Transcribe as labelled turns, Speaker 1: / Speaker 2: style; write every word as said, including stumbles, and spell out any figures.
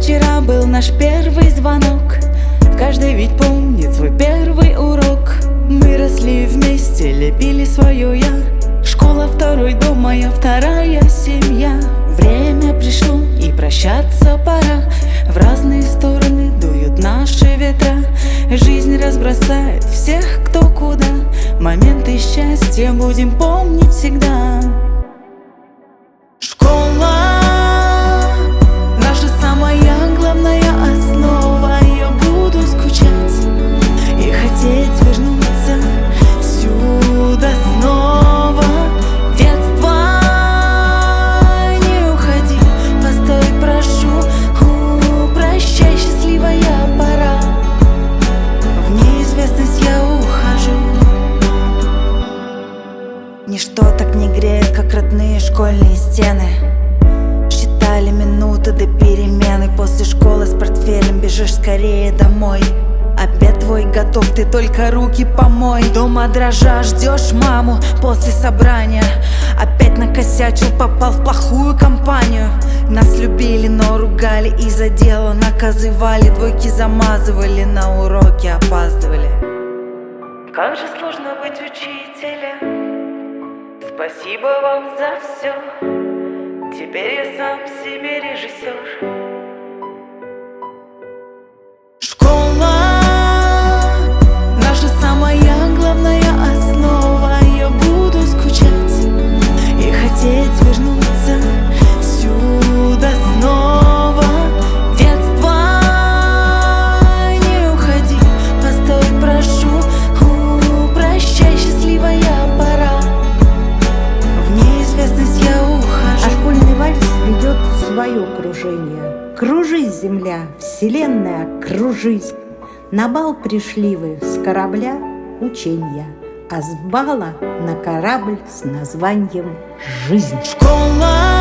Speaker 1: Вчера был наш первый звонок. Каждый ведь помнит свой первый урок. Мы росли вместе, лепили свое я. Школа второй дом, моя вторая семья. Время пришло и прощаться пора. В разные стороны дуют наши ветра. Жизнь разбросает всех кто куда. Моменты счастья будем помнить всегда. Школа — наша самая главная основа. Я буду скучать и хотеть вернуться сюда снова. Детство, не уходи, постой, прошу. У, прощай, счастливая пора. В неизвестность я ухожу. Ничто так не греет, как родные школьные стены. Считали минуты до перемены. После школы с портфелем бежишь скорее домой. Обед твой готов, ты только руки помой. Дома дрожа ждешь маму после собрания. Опять накосячил, попал в плохую компанию. Нас любили, но ругали из-за дела. Наказывали, двойки замазывали, на уроки опаздывали. Как же сложно быть учителем. Спасибо вам за все. Теперь я сам себе режиссер. Школа — наша самая главная основа. Я буду скучать и хотеть вернуться сюда снова. Детство, не уходи, постой, прошу. У, прощай, счастливая пора. В неизвестность я ухожу.
Speaker 2: А школьный вальс ведет свое кружение. Кружись, земля, вселенная, кружись. На бал пришли вы с корабля ученья, а с бала на корабль с названием «Жизнь».
Speaker 1: Школа